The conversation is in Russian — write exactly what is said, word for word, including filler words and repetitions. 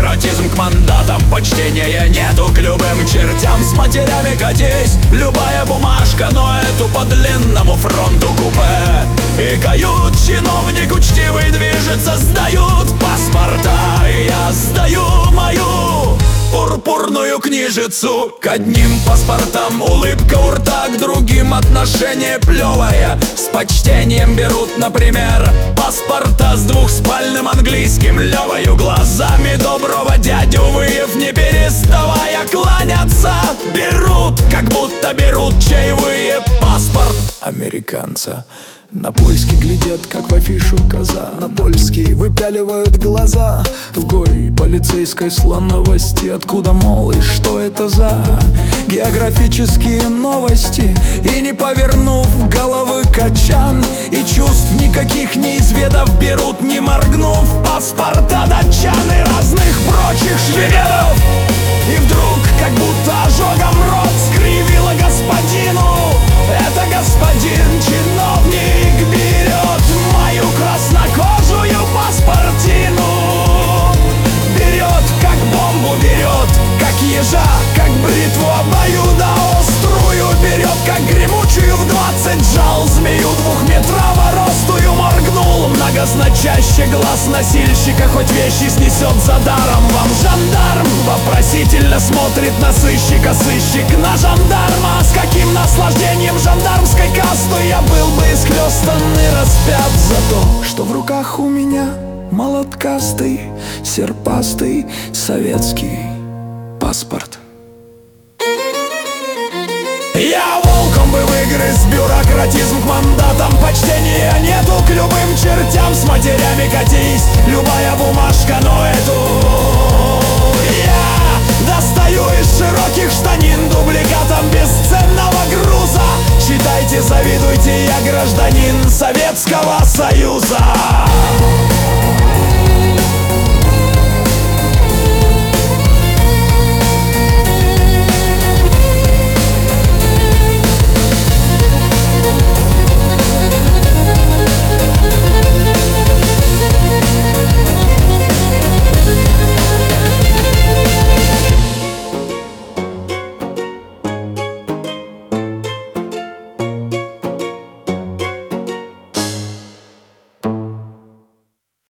бюрократизм к мандатам, почтения нету к любым чертям. С матерями катись, любая бумажка, но эту по длинному фронту купе. И кают чиновник учтивый движется, сдают паспорта, и я сдаю мою пурпурную книжицу. К одним паспортам улыбка у рта, к другим отношение плевое. С почтением берут, например, паспорта с двухспальным английским Левою. Глазами доброго дядю выев, не переставая кланяться, берут, как будто берут чаевые. Паспорт американца. На польский глядят, как в афишу коза, на польский выпяливают глаза. В гой полицейской слоновости, откуда, мол, и что это за географические новости? И не повернув головы качан, и чувств никаких не изведав, берут, не моргнув, паспорта датчан и разных прочих шведов. И вдруг, как будто ожогом рот скривило господину, это господин чиновник берет мою краснокожую паспортину. Берет, как бомбу берет, как ежа, как бритву обоюдоострую. Берет, как гремучую в двадцать жал змею двухметрово-ростую. Моргнул многозначаще глаз носильщика, хоть вещи снесет за даром. Вам жандарм вопросительно смотрит на сыщика, сыщик на жандарма. С каким наслаждением жандармской кастой я был бы исхлёстан и распят за то, что в руках у меня молоткастый, серпастый советский паспорт. Я волком бы выгрыз бюрократизм к мандатам, почтения нету к любым чертям. С матерями катись, любая бумажка, но эту